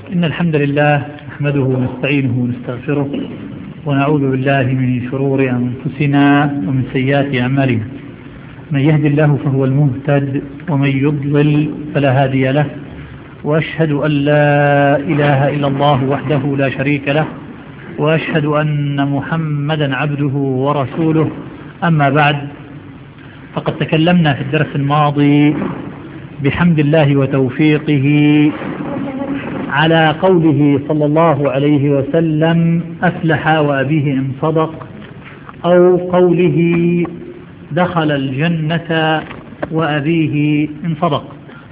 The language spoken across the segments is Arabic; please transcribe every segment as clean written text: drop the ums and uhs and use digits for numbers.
إن الحمد لله نحمده ونستعينه ونستغفره ونعوذ بالله من شرور أنفسنا ومن سيئات أعمالنا. من يهد الله فهو المهتد ومن يضلل فلا هادي له، وأشهد أن لا إله إلا الله وحده لا شريك له، وأشهد أن محمدا عبده ورسوله. أما بعد، فقد تكلمنا في الدرس الماضي بحمد الله وتوفيقه على قوله صلى الله عليه وسلم: أفلح وأبيه إن صدق، أو قوله: دخل الجنة وأبيه إن صدق.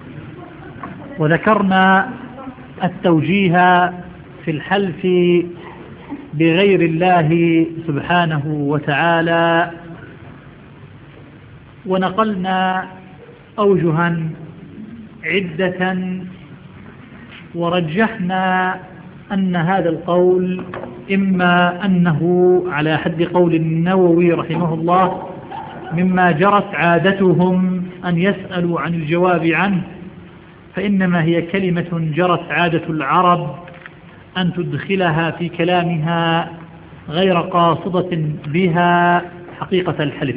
وذكرنا التوجيه في الحلف بغير الله سبحانه وتعالى، ونقلنا أوجها عدة، ورجحنا أن هذا القول إما أنه على حد قول النووي رحمه الله مما جرت عادتهم أن يسألوا عن الجواب عنه، فإنما هي كلمة جرت عادة العرب أن تدخلها في كلامها غير قاصدة بها حقيقة الحلف.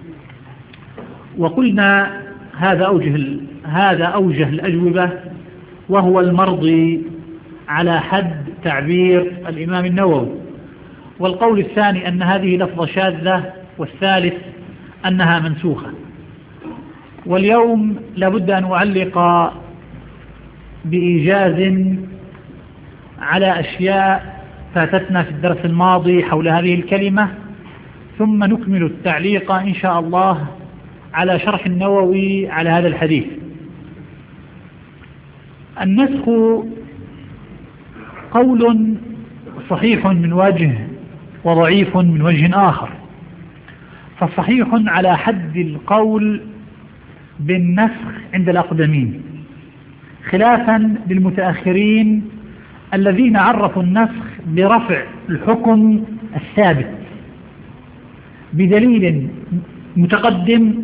وقلنا هذا أوجه الأجوبة، وهو المرضي على حد تعبير الإمام النووي. والقول الثاني أن هذه لفظة شاذة، والثالث أنها منسوخة. واليوم لابد أن أعلق بإيجاز على أشياء فاتتنا في الدرس الماضي حول هذه الكلمة، ثم نكمل التعليق إن شاء الله على شرح النووي على هذا الحديث. النسخ قول صحيح من وجه وضعيف من وجه آخر، فصحيح على حد القول بالنسخ عند الأقدمين، خلافا للمتأخرين الذين عرفوا النسخ برفع الحكم الثابت بدليل متقدم،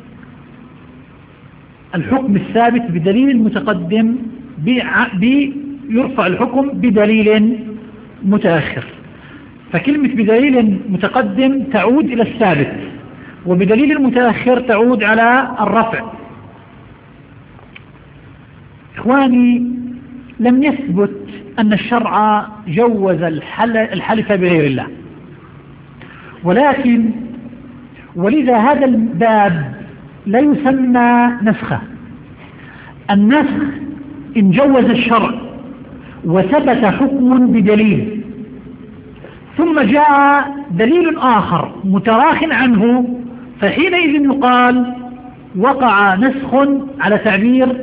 الحكم الثابت بدليل متقدم يرفع الحكم بدليل متأخر. فكلمة بدليل متقدم تعود إلى الثابت، وبدليل متأخر تعود على الرفع. إخواني، لم يثبت أن الشرع جوز الحلف بغير الله، ولكن ولذا هذا الباب لا يسمى نسخة. النسخ إن جوز الشرع وثبت حكم بدليل، ثم جاء دليل آخر متراخ عنه، فحينئذ يقال وقع نسخ على تعبير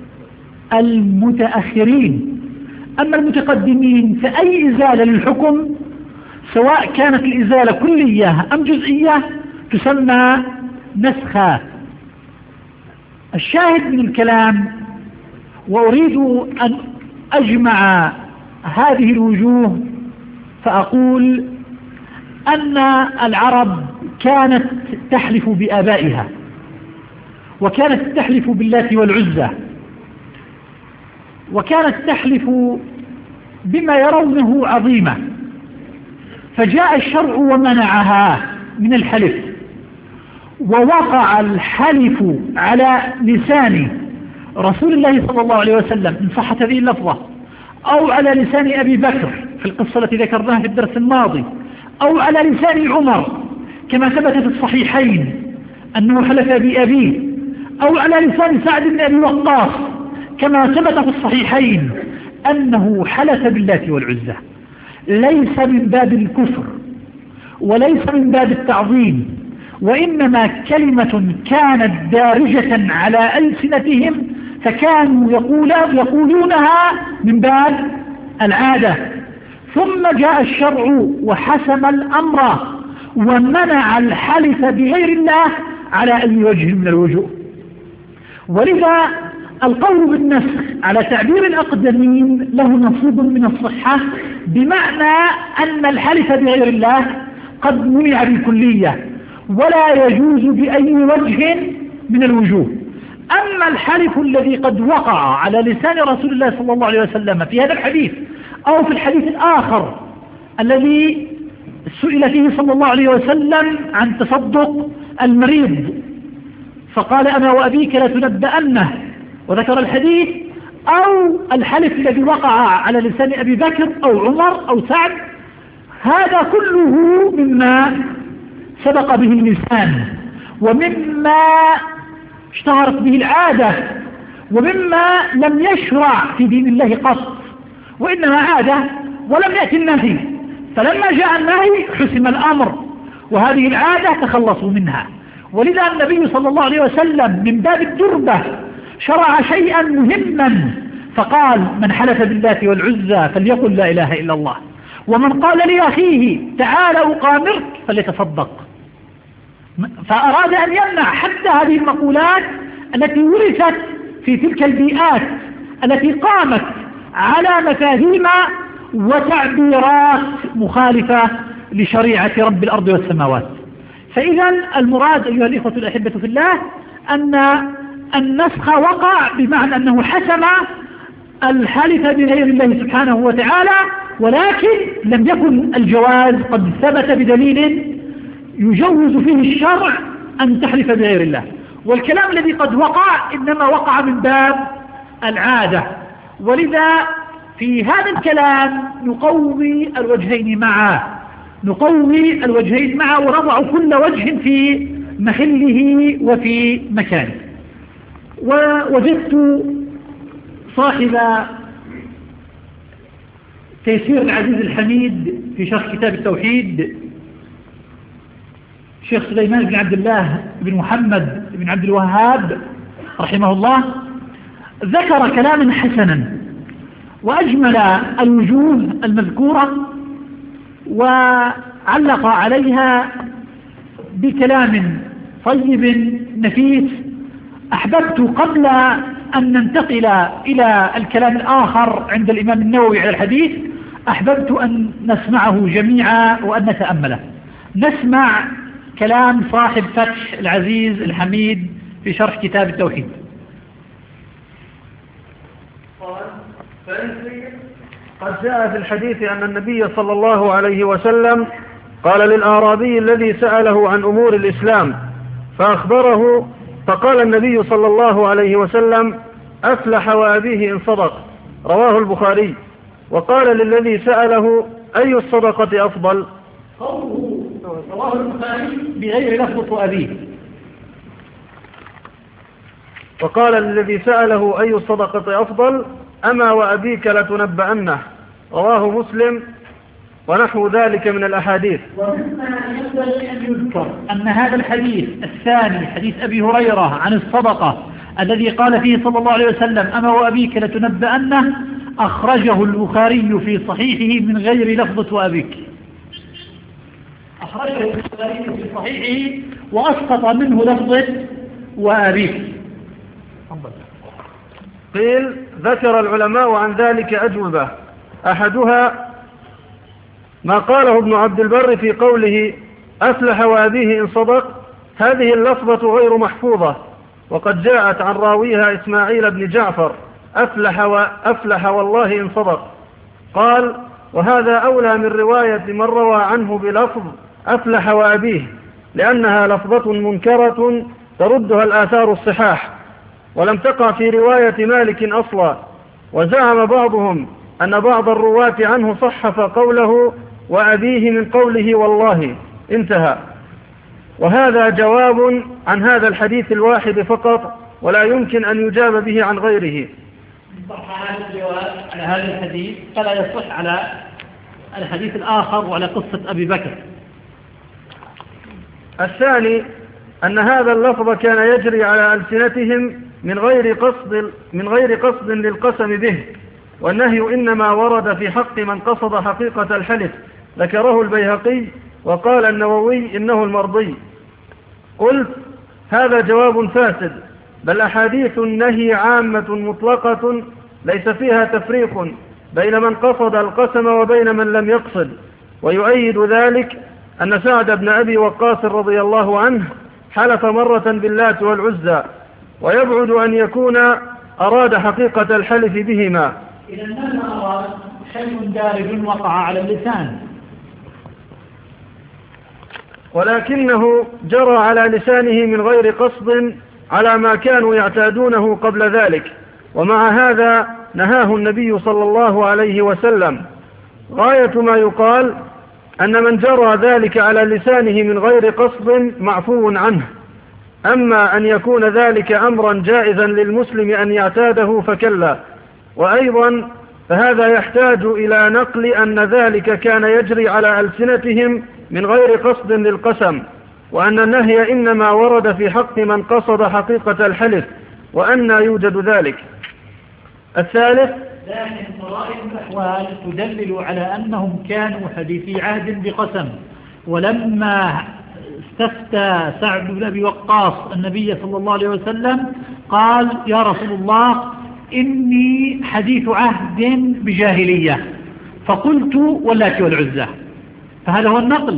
المتأخرين. أما المتقدمين فأي إزالة للحكم، سواء كانت الإزالة كلية أم جزئية، تسمى نسخا. الشاهد من الكلام، وأريد أن أجمع هذه الوجوه، فأقول أن العرب كانت تحلف بآبائها، وكانت تحلف باللات والعزى، وكانت تحلف بما يرونه عظيمة، فجاء الشرع ومنعها من الحلف، ووقع الحلف على لسان رسول الله صلى الله عليه وسلم إن صحت هذه اللفظة، أو على لسان أبي بكر في القصة التي ذكرناها في الدرس الماضي، أو على لسان عمر كما ثبت في الصحيحين أنه حلف بأبيه، أو على لسان سعد بن أبي وقاص كما ثبت في الصحيحين أنه حلف باللات والعزى. ليس من باب الكفر وليس من باب التعظيم، وإنما كلمة كانت دارجة على ألسنتهم، فكانوا يقولونها من باب العادة. ثم جاء الشرع وحسم الأمر ومنع الحلف بغير الله على أي وجه من الوجوه. ولذا القول بالنسخ على تعبير الأقدمين له نصيب من الصحة، بمعنى أن الحلف بغير الله قد منع بالكلية ولا يجوز بأي وجه من الوجوه. أما الحلف الذي قد وقع على لسان رسول الله صلى الله عليه وسلم في هذا الحديث أو في الحديث الآخر الذي سئل فيه صلى الله عليه وسلم عن تصدق المريض فقال أنا وأبيك لتنبأنه وذكر الحديث، أو الحلف الذي وقع على لسان أبي بكر أو عمر أو سعد، هذا كله مما سبق به اللسان ومما اشتهرت به العادة ومما لم يشرع في دين الله قط، وإنما عادة ولم يأتي النهي، فلما جاء النهي حسم الأمر وهذه العادة تخلصوا منها. ولذا النبي صلى الله عليه وسلم من باب الدربة شرع شيئا مهما فقال من حلف بالله والعزى فليقل لا إله إلا الله، ومن قال لأخيه تعال أقامرك فليتصدق. فأراد أن يمنع حتى هذه المقولات التي ورثت في تلك البيئات التي قامت على مفاهيم وتعبيرات مخالفة لشريعة رب الأرض والسماوات. فإذا المراد أيها الإخوة الأحبة في الله أن النسخ وقع بمعنى أنه حسم الحلف بغير الله سبحانه وتعالى، ولكن لم يكن الجواز قد ثبت بدليل يجوز فيه الشرع أن تحلف بغير الله. والكلام الذي قد وقع إنما وقع من باب العادة، ولذا في هذا الكلام نقوي الوجهين معا ونضع كل وجه في محله وفي مكانه. ووجدت صاحب تيسير العزيز الحميد في شرح كتاب التوحيد شيخ سليمان بن عبد الله بن محمد بن عبد الوهاب رحمه الله ذكر كلاما حسنا وأجمل الوجوه المذكورة وعلق عليها بكلام طيب نفيس. أحببت قبل أن ننتقل إلى الكلام الآخر عند الإمام النووي على الحديث أحببت أن نسمعه جميعا وأن نتأمله. نسمع كلام صاحب فتح العزيز الحميد في شرح كتاب التوحيد. قد جاء في الحديث أن النبي صلى الله عليه وسلم قال للأعرابي الذي سأله عن أمور الإسلام فأخبره، فقال النبي صلى الله عليه وسلم أفلح وأبيه إن صدق، رواه البخاري. وقال للذي سأله أي الصدقة أفضل؟ رواه البخاري بغير لفظة أبيه. وقال للذي سأله أي الصدقة أفضل أما وأبيك لتنبأنه، رواه مسلم. ونحو ذلك من الأحاديث. ومما ينبغي أن يذكر أن هذا الحديث الثاني حديث أبي هريرة عن الصدقة الذي قال فيه صلى الله عليه وسلم أما وأبيك لتنبأنه أخرجه البخاري في صحيحه من غير لفظة وأبيك. أخرجه البخاري في صحيحه وأسقط منه لفظة وأبيك. قيل ذكر العلماء عن ذلك أجوبة، أحدها ما قاله ابن عبد البر في قوله أفلح وأبيه إن صدق. هذه اللفظة غير محفوظة، وقد جاءت عن راويها إسماعيل بن جعفر أفلح والله إن صدق. قال وهذا أولى من رواية من روى عنه بلفظ أفلح وأبيه، لأنها لفظة منكرة تردها الآثار الصحاح، ولم تقع في رواية مالك أصلا. وزعم بعضهم أن بعض الرواة عنه صحف قوله وأبيه من قوله والله، انتهى. وهذا جواب عن هذا الحديث الواحد فقط، ولا يمكن أن يجاب به عن غيره. هذا الجواب على هذا الحديث فلا يصح على الحديث الآخر وعلى قصة أبي بكر. الثاني أن هذا اللفظ كان يجري على ألسنتهم من غير قصد للقسم به، والنهي إنما ورد في حق من قصد حقيقة الحلف، ذكره البيهقي. وقال النووي إنه المرضي. قلت هذا جواب فاسد، بل أحاديث النهي عامة مطلقة ليس فيها تفريق بين من قصد القسم وبين من لم يقصد. ويؤيد ذلك أن سعد بن أبي وقاص رضي الله عنه حلف مرة باللات والعزى، ويبعد أن يكون أراد حقيقة الحلف بهما. إذا ماذا أراد؟ شيء دارج وقع على اللسان، ولكنه جرى على لسانه من غير قصد على ما كانوا يعتادونه قبل ذلك، ومع هذا نهاه النبي صلى الله عليه وسلم. غاية ما يقال أن من جرى ذلك على لسانه من غير قصد معفو عنه، أما أن يكون ذلك أمرا جائزا للمسلم أن يعتاده فكلا. وأيضا فهذا يحتاج إلى نقل أن ذلك كان يجري على ألسنتهم من غير قصد للقسم، وأن النهي إنما ورد في حق من قصد حقيقة الحلف، وأن يوجد ذلك. الثالث، لكن طرائق الأحوال تدلل على أنهم كانوا حديثي عهد بقسم، ولما استفتى سعد بن أبي وقاص النبي صلى الله عليه وسلم قال: يا رسول الله، إني حديث عهد بجاهلية، فقلت واللات والعزى. فهذا هو النقل.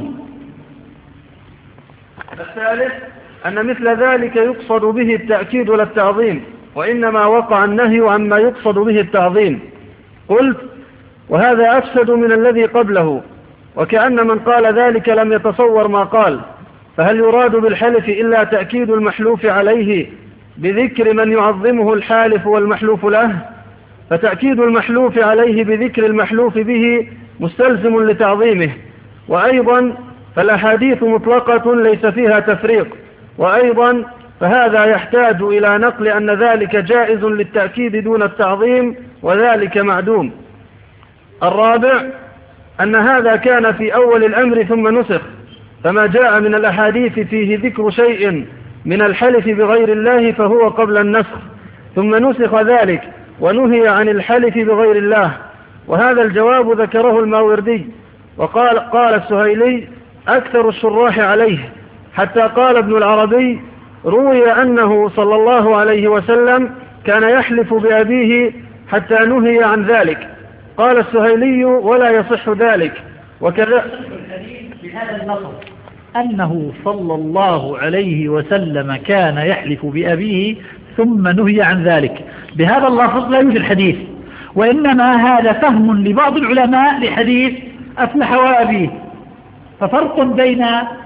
الثالث، أن مثل ذلك يقصد به التأكيد للتعظيم، وإنما وقع النهي عما يقصد به التعظيم. قلت: وهذا أفسد من الذي قبله، وكأن من قال ذلك لم يتصور ما قال. فهل يراد بالحلف إلا تأكيد المحلوف عليه بذكر من يعظمه الحالف والمحلوف له؟ فتأكيد المحلوف عليه بذكر المحلوف به مستلزم لتعظيمه. وأيضا فالأحاديث مطلقة ليس فيها تفريق، وأيضا فهذا يحتاج إلى نقل أن ذلك جائز للتأكيد دون التعظيم، وذلك معدوم. الرابع، أن هذا كان في أول الأمر ثم نسخ، فما جاء من الأحاديث فيه ذكر شيء من الحلف بغير الله فهو قبل النسخ، ثم نسخ ذلك ونهي عن الحلف بغير الله. وهذا الجواب ذكره الماوردي، قال السهيلي أكثر الشراح عليه، حتى قال ابن العربي: روي أنه صلى الله عليه وسلم كان يحلف بأبيه حتى نهي عن ذلك. قال السهيلي: ولا يصح ذلك. وكذا بهذا اللفظ أنه صلى الله عليه وسلم كان يحلف بأبيه ثم نهي عن ذلك، بهذا اللفظ لا يوجد حديث، وإنما هذا فهم لبعض العلماء لحديث أفلح وأبيه. ففرق بين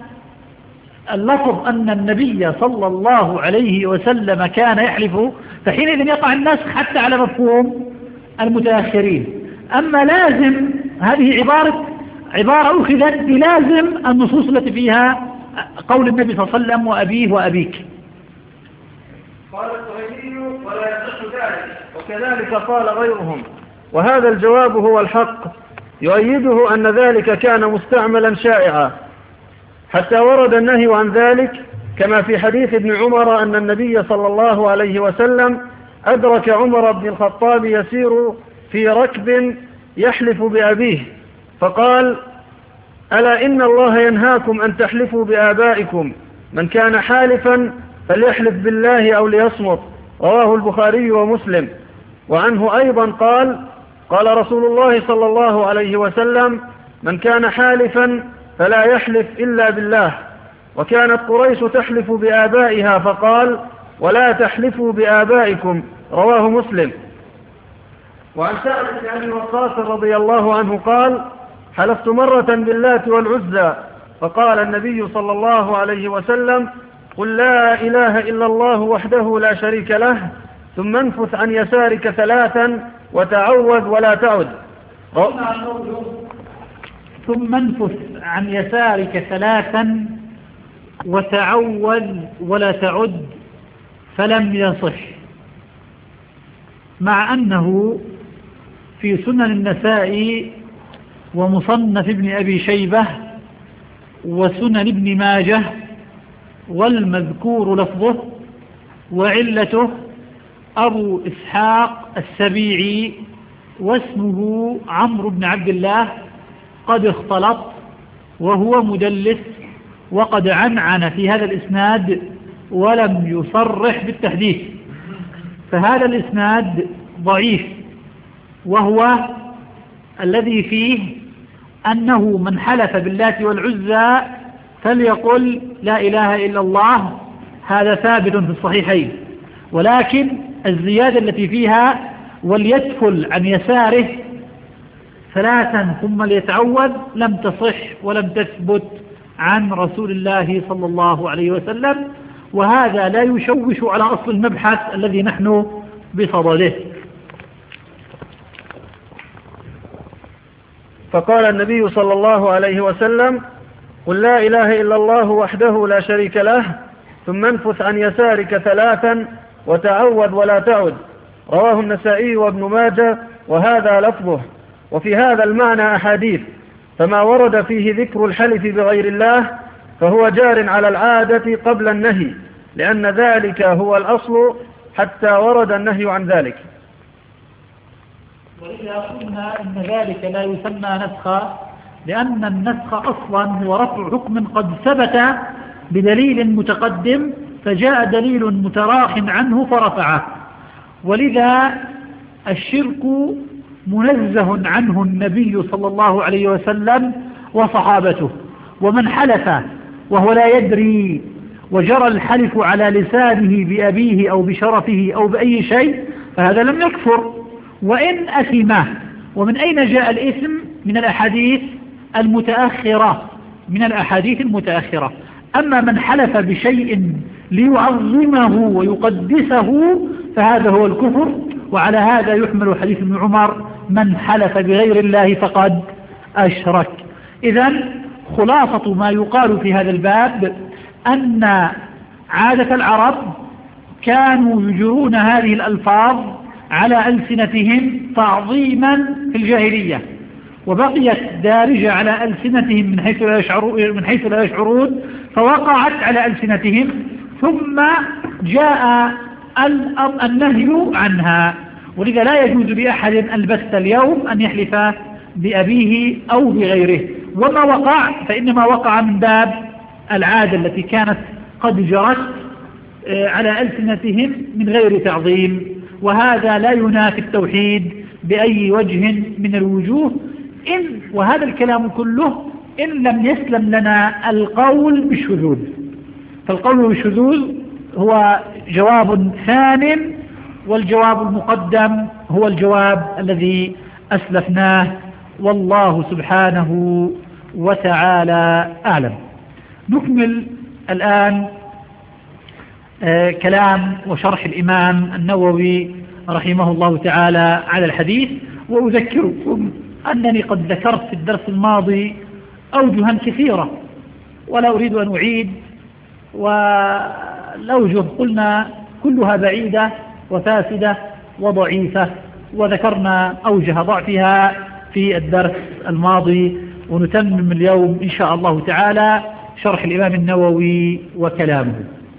اللفظ أن النبي صلى الله عليه وسلم كان يحلف، فحينئذ يقع النسخ حتى على مفهوم المتأخرين. أما لازم، هذه عبارة أخذت بلازم النصوص التي فيها قول النبي صلى الله عليه وسلم: وأبيه وأبيك. قال السهيلي: ولا يصح ذلك. وكذلك قال غيرهم. وهذا الجواب هو الحق، يؤيده أن ذلك كان مستعملا شائعا، حتى ورد النهي عن ذلك، كما في حديث ابن عمر أن النبي صلى الله عليه وسلم أدرك عمر بن الخطاب يسير في ركب يحلف بأبيه، فقال: ألا إن الله ينهاكم أن تحلفوا بآبائكم، من كان حالفا فليحلف بالله أو ليصمت. رواه البخاري ومسلم. وعنه أيضا قال رسول الله صلى الله عليه وسلم: من كان حالفا فلا يحلف إلا بالله. وكانت قريش تحلف بآبائها، فقال: ولا تحلفوا بآبائكم. رواه مسلم. وعن سعد بن أبي وقاص رضي الله عنه قال: حلفت مرة باللات والعزى، فقال النبي صلى الله عليه وسلم: قل لا إله إلا الله وحده لا شريك له، ثم انفث عن يسارك ثلاثا وتعوذ ولا تعد. ثم انفث عن يسارك ثلاثا وتعوذ ولا تعد، فلم يصح، مع أنه في سنن النسائي ومصنف ابن أبي شيبة وسنن ابن ماجه، والمذكور لفظه وعلته أبو إسحاق السبيعي واسمه عمرو بن عبد الله، قد اختلط وهو مدلس، وقد عنعن في هذا الإسناد ولم يصرح بالتحديث، فهذا الإسناد ضعيف، وهو الذي فيه أنه من حلف باللات والعزى فليقل لا إله إلا الله، هذا ثابت في الصحيحين. ولكن الزيادة التي فيها وليتفل عن يساره 3 ثم ليتعوذ لم تصح ولم تثبت عن رسول الله صلى الله عليه وسلم، وهذا لا يشوش على أصل المبحث الذي نحن بصدده. فقال النبي صلى الله عليه وسلم: قل لا إله إلا الله وحده لا شريك له، ثم انفث عن يسارك 3 وتعوذ ولا تعد. رواه النسائي وابن ماجه وهذا لفظه. وفي هذا المعنى أحاديث، فما ورد فيه ذكر الحلف بغير الله فهو جار على العادة قبل النهي، لأن ذلك هو الأصل حتى ورد النهي عن ذلك. وإذا قلنا إن ذلك لا يسمى نسخا، لأن النسخ أصلا هو رفع حكم قد ثبت بدليل متقدم فجاء دليل متراخ عنه فرفعه، ولذا الشرك منزه عنه النبي صلى الله عليه وسلم وصحابته. ومن حلف وهو لا يدري وجرى الحلف على لسانه بأبيه أو بشرفه أو بأي شيء فهذا لم يكفر وإن أثمه. ومن أين جاء الإثم؟ من الأحاديث المتأخرة. أما من حلف بشيء ليعظمه ويقدسه فهذا هو الكفر، وعلى هذا يحمل حديث ابن عمر: من حلف بغير الله فقد أشرك. إذن خلاصة ما يقال في هذا الباب أن عادة العرب كانوا يجرون هذه الألفاظ على ألسنتهم تعظيما في الجاهلية، وبقيت دارجة على ألسنتهم من حيث لا يشعرون فوقعت على ألسنتهم، ثم جاء النهي عنها. ولذا لا يجوز لأحد البتة اليوم أن يحلف بأبيه أو بغيره، وما وقع فإنما وقع من باب العادة التي كانت قد جرت على ألسنتهم من غير تعظيم، وهذا لا ينافي التوحيد بأي وجه من الوجوه. وهذا الكلام كله إن لم يسلم لنا القول بالشذوذ، فالقول بالشذوذ هو جواب ثان، والجواب المقدم هو الجواب الذي أسلفناه، والله سبحانه وتعالى أعلم. نكمل الآن كلام وشرح الإمام النووي رحمه الله تعالى على الحديث. وأذكركم أنني قد ذكرت في الدرس الماضي أوجها كثيرة ولا أريد أن أعيد، والأوجه قلنا كلها بعيدة وفاسدة وضعيفة، وذكرنا أوجه ضعفها في الدرس الماضي، ونتمم اليوم إن شاء الله تعالى شرح الإمام النووي وكلامه.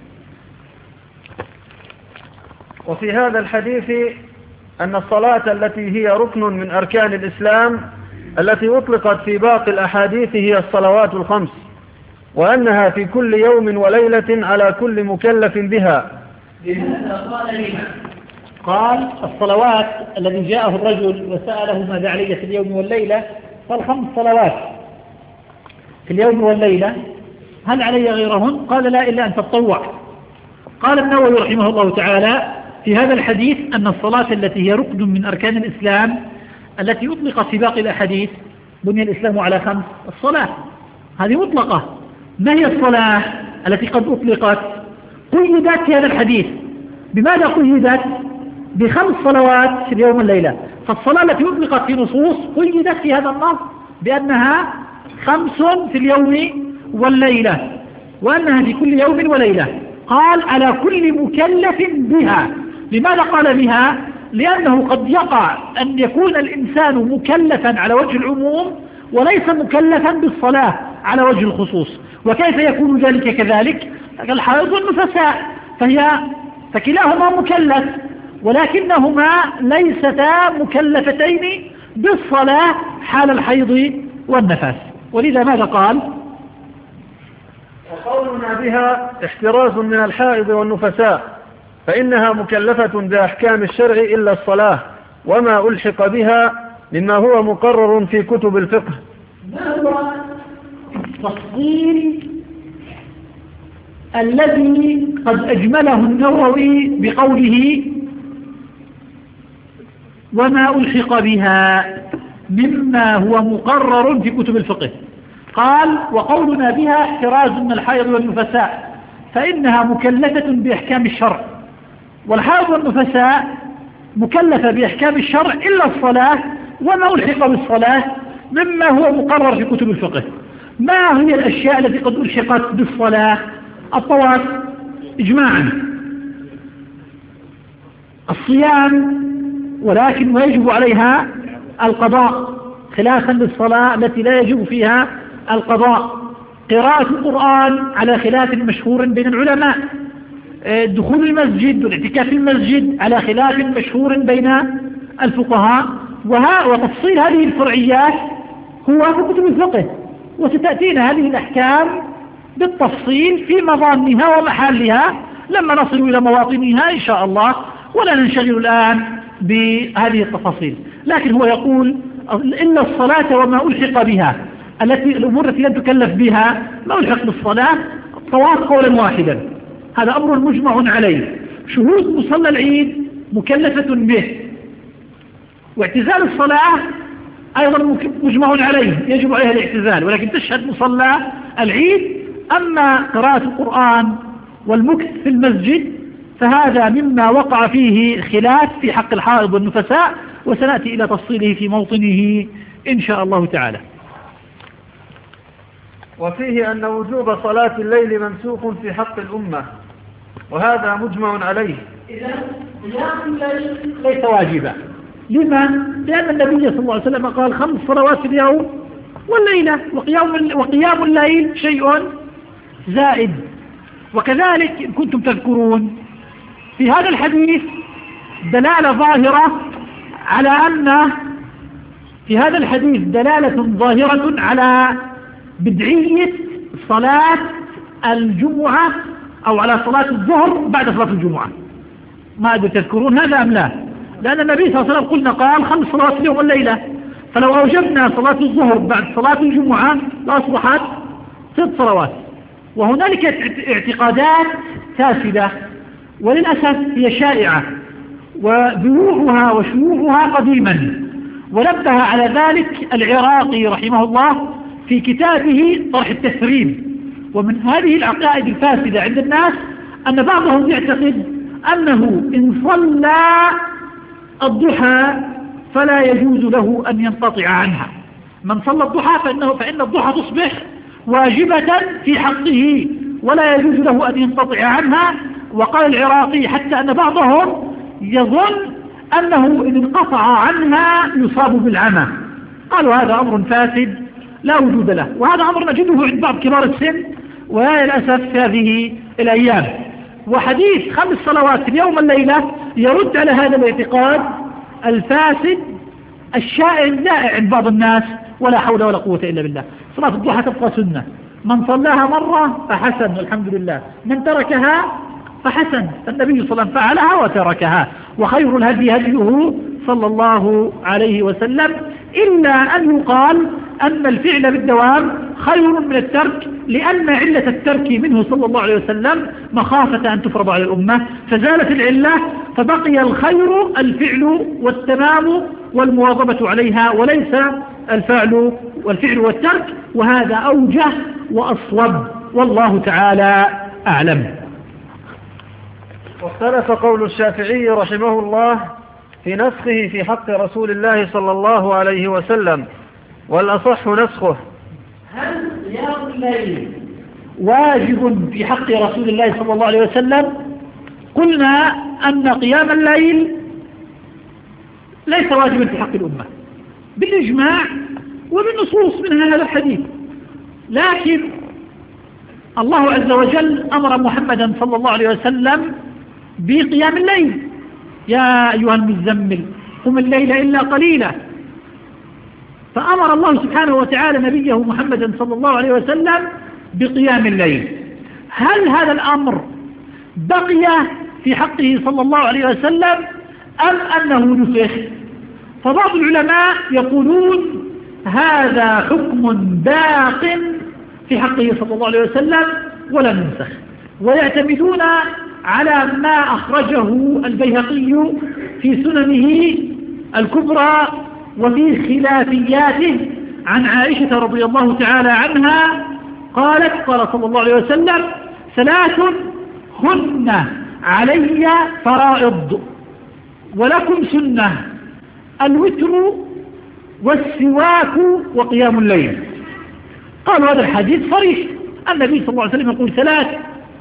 وفي هذا الحديث أن الصلاة التي هي ركن من أركان الإسلام التي أطلقت في باقي الأحاديث هي الصلوات الخمس، وأنها في كل يوم وليلة على كل مكلف بها. قال الصلوات الذي جاءه الرجل وسأله ماذا علي في اليوم والليلة قال 5 صلوات في اليوم والليلة، هل علي غيرهن؟ قال لا إلا أن تتطوع. قال النووي رحمه الله تعالى في هذا الحديث أن الصلاة التي هي ركن من أركان الإسلام التي أطلقت في باقي الأحاديث، بني الإسلام على 5، الصلاة هذه مطلقة. ما هي الصلاة التي قد أطلقت؟ قيدت في هذا الحديث. بماذا قيدت؟ ب5 صلوات في اليوم والليلة. فالصلاة التي أطلقت في نصوص قيدت في هذا النص بأنها 5 في اليوم والليلة، وأنها في كل يوم وليلة. قال على كل مكلف بها. لماذا قال بها؟ لأنه قد يقع أن يكون الإنسان مكلفا على وجه العموم وليس مكلفا بالصلاة على وجه الخصوص. وكيف يكون ذلك كذلك؟ الحائض والنفساء فكلاهما مكلف، ولكنهما ليستا مكلفتين بالصلاة حال الحيض والنفاس. ولذا ماذا قال؟ وقولنا بها احتراز من الحائض والنفساء، فإنها مكلفة بأحكام الشرع إلا الصلاة وما ألحق بها مما هو مقرر في كتب الفقه. ما هو تفصيل الذي قد أجمله النووي بقوله وما ألحق بها مما هو مقرر في كتب الفقه. قال وقولنا بها احتراز من الحيض والنفساء فإنها مكلفة بأحكام الشرع، والحيض والنفساء مكلفة بأحكام الشرع إلا الصلاة وما ألحق بالصلاة مما هو مقرر في كتب الفقه. ما هي الأشياء التي قد ألحقت بالصلاة؟ الطواف إجماعا، الصيام ولكن ويجب عليها القضاء خلافا للصلاة التي لا يجب فيها القضاء، قراءة القرآن على خلاف مشهور بين العلماء، دخول المسجد والاعتكاف في المسجد على خلاف مشهور بين الفقهاء، وتفصيل هذه الفرعيات هو في كتب الفقه، وستأتينا هذه الأحكام بالتفصيل في مضامنها ومحلها لما نصل إلى مواطنها إن شاء الله، ولا ننشغل الآن بهذه التفاصيل. لكن هو يقول إلا الصلاة وما ألحق بها، الأمور التي لم تكلف بها ما ألحق بالصلاة، الطواف قولا واحدا هذا أمر مجمع عليه، شهود مصلى العيد مكلفة به، واعتزال الصلاة أيضا مجمع عليه يجب عليها الاعتزال، ولكن تشهد مصلى العيد. أما قراءة القرآن والمكث في المسجد فهذا مما وقع فيه خلاف في حق الحائض والنفساء، وسنأتي إلى تفصيله في موطنه إن شاء الله تعالى. وفيه أن وجوب صلاة الليل منسوخ في حق الأمة، وهذا مجمع عليه. إذا قيام الليل ليس واجبا. لمن؟ لأن النبي صلى الله عليه وسلم قال 5 صلوات في اليوم والليلة، وقيام الليل شيء زائد. وكذلك إن كنتم تذكرون في هذا الحديث دلالة ظاهرة على أن في هذا الحديث دلالة ظاهرة على بدعية صلاة الجمعة أو على صلاة الظهر بعد صلاة الجمعة. ما أدري تذكرون هذا أم لا؟ لأن النبي صلى الله عليه وسلم قلنا قال 5 صلوات في اليوم والليلة، فلو أوجبنا صلاة الظهر بعد صلاة الجمعة لأصبحت 6 صلوات. وهنالك اعتقادات فاسدة وللأسف هي شائعة وبيوعها وشيوعها قديما، ونبه على ذلك العراقي رحمه الله في كتابه طرح التثريب. ومن هذه العقائد الفاسدة عند الناس أن بعضهم يعتقد أنه إن صلى الضحى فلا يجوز له أن ينقطع عنها. من صلى الضحى فإن الضحى تصبح واجبة في حقه ولا يجوز له أن ينقطع عنها. وقال العراقي حتى أن بعضهم يظن أنه إن انقطع عنها يصاب بالعمى. قالوا هذا أمر فاسد لا وجود له، وهذا أمر نجده عند بعض كبار السن وللأسف في هذه الأيام. وحديث 5 صلوات في اليوم والليلة يرد على هذا الاعتقاد الفاسد الشائع الزائع عند بعض الناس، ولا حول ولا قوة إلا بالله. صلاة الضحى تبقى سنة، من صلاها مرة فحسن والحمد لله، من تركها فحسن، النبي صلى الله عليه وسلم فعلها وتركها، وخير الهدي هديه صلى الله عليه وسلم، إلا أن يقال أن الفعل بالدوام خير من الترك، لأن علة الترك منه صلى الله عليه وسلم مخافة أن تفرض على الأمة، فزالت العلة فبقي الخير الفعل والتمام والمواظبة عليها، وليس الفعل والترك، وهذا أوجه وأصوب والله تعالى أعلم. واختلف قول الشافعي رحمه الله في نسخه في حق رسول الله صلى الله عليه وسلم، والأصح نسخه. هل قيام الليل واجب في حق رسول الله صلى الله عليه وسلم؟ قلنا أن قيام الليل ليس واجبا في حق الأمة بالإجماع وبالنصوص من هذا الحديث، لكن الله عز وجل أمر محمدا صلى الله عليه وسلم بقيام الليل، يا أيها المزمل قم الليل إلا قليلا، فأمر الله سبحانه وتعالى نبيه محمدا صلى الله عليه وسلم بقيام الليل. هل هذا الأمر بقي في حقه صلى الله عليه وسلم أم أنه نسخ؟ فبعض العلماء يقولون هذا حكم باق في حقه صلى الله عليه وسلم ولا ننسخ، ويعتمدون على ما أخرجه البيهقي في سننه الكبرى وفي خلافياته عن عائشة رضي الله تعالى عنها قالت: قال صلى الله عليه وسلم: 3 هن علي فرائض ولكم سنة: الوتر والسواك وقيام الليل. قالوا هذا الحديث صريح، النبي صلى الله عليه وسلم يقول 3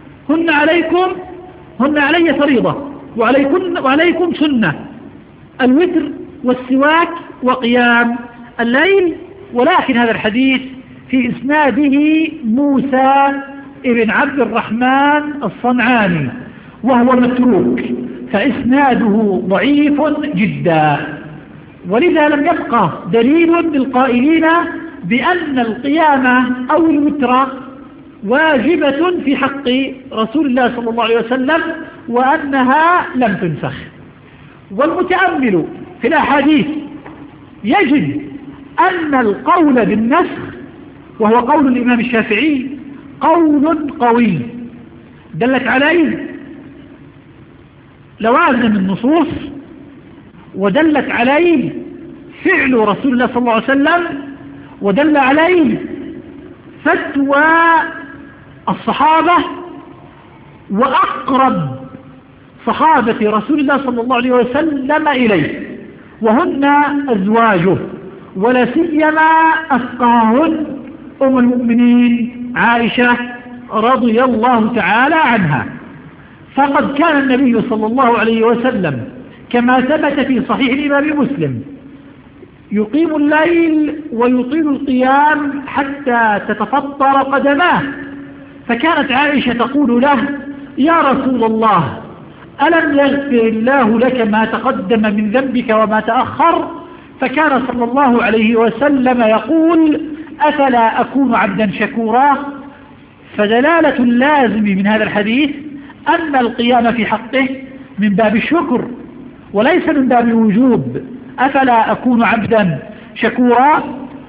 هن علي فريضة وعليكم سنة: الوتر والسواك وقيام الليل. ولكن هذا الحديث في إسناده موسى ابن عبد الرحمن الصنعاني وهو متروك، فإسناده ضعيف جدا، ولذا لم يبقى دليل للقائلين بأن القيامة أو الوتر واجبة في حق رسول الله صلى الله عليه وسلم وأنها لم تنسخ. والمتأمل في الأحاديث يجد أن القول بالنسخ، وهو قول الإمام الشافعي، قول قوي دلت عليه لوازم النصوص، ودلت عليه فعل رسول الله صلى الله عليه وسلم، ودل عليه فتوى الصحابة وأقرب صحابة رسول الله صلى الله عليه وسلم إليه، وهن أزواجه، ولا سيما أفقاهن أم المؤمنين عائشة رضي الله تعالى عنها. فقد كان النبي صلى الله عليه وسلم كما ثبت في صحيح الإمام مسلم يقيم الليل ويطيل القيام حتى تتفطر قدماه، فكانت عائشة تقول له: يا رسول الله، ألم يغفر الله لك ما تقدم من ذنبك وما تأخر؟ فكان صلى الله عليه وسلم يقول: أفلا أكون عبدا شكورا؟ فدلالة اللازم من هذا الحديث أن القيام في حقه من باب الشكر وليس من باب الوجوب. أفلا أكون عبدا شكورا؟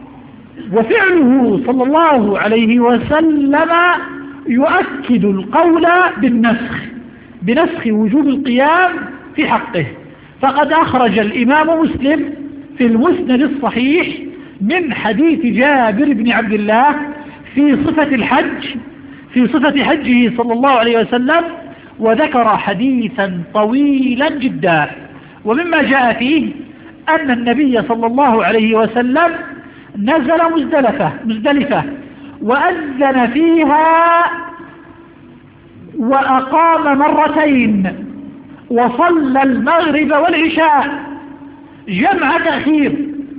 وفعله صلى الله عليه وسلم يؤكد القول بنسخ وجوب القيام في حقه. فقد أخرج الإمام مسلم في المسند الصحيح من حديث جابر بن عبد الله في صفة حجه صلى الله عليه وسلم، وذكر حديثا طويلا جدا. ومما جاء فيه أن النبي صلى الله عليه وسلم نزل مزدلفة وأذن فيها وأقام 2 وصلى المغرب والعشاء جمع تأخير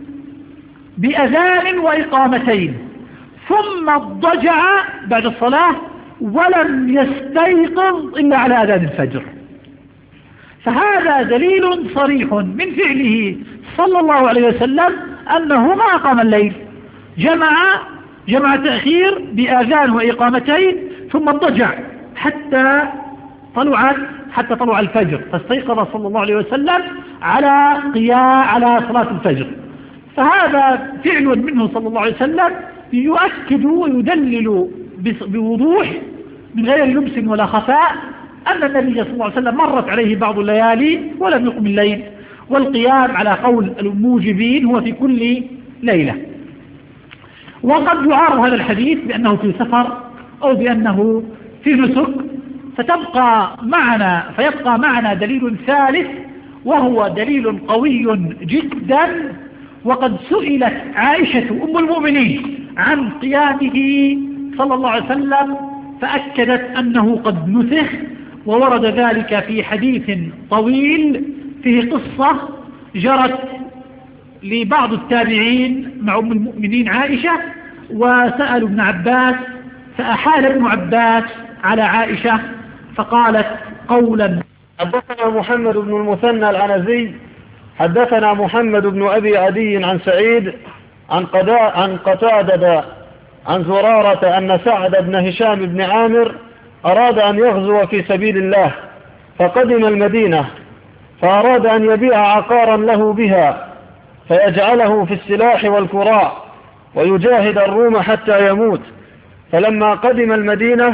بأذان وإقامتين، ثم اضطجع بعد الصلاة ولم يستيقظ إلا على أذان الفجر. فهذا دليل صريح من فعله صلى الله عليه وسلم أنه ما أقام الليل، جمع تأخير بآذان وإقامتين ثم اضطجع حتى طلع الفجر، فاستيقظ صلى الله عليه وسلم على صلاة الفجر. فهذا فعل منه صلى الله عليه وسلم يؤكد ويدلل بوضوح من غير لبس ولا خفاء أن النبي صلى الله عليه وسلم مرت عليه بعض الليالي ولم يقم الليل، والقيام على قول الموجبين هو في كل ليلة. وقد يعارض هذا الحديث بأنه في سفر أو بأنه في نسك، فيبقى معنا دليل ثالث وهو دليل قوي جدا. وقد سئلت عائشة أم المؤمنين عن قيامه صلى الله عليه وسلم فأكدت أنه قد نسخ، وورد ذلك في حديث طويل فيه قصة جرت لبعض التابعين مع أم المؤمنين عائشة، وسألوا ابن عباس فأحال ابن عباس على عائشة فقالت قولا: حدثنا محمد بن المثنى العنزي حدثنا محمد بن أبي عدي عن سعيد عن قتادة عن زرارة أن سعد بن هشام بن عامر أراد أن يغزو في سبيل الله، فقدم المدينة فأراد أن يبيع عقارا له بها فيجعله في السلاح والكراع ويجاهد الروم حتى يموت. فلما قدم المدينة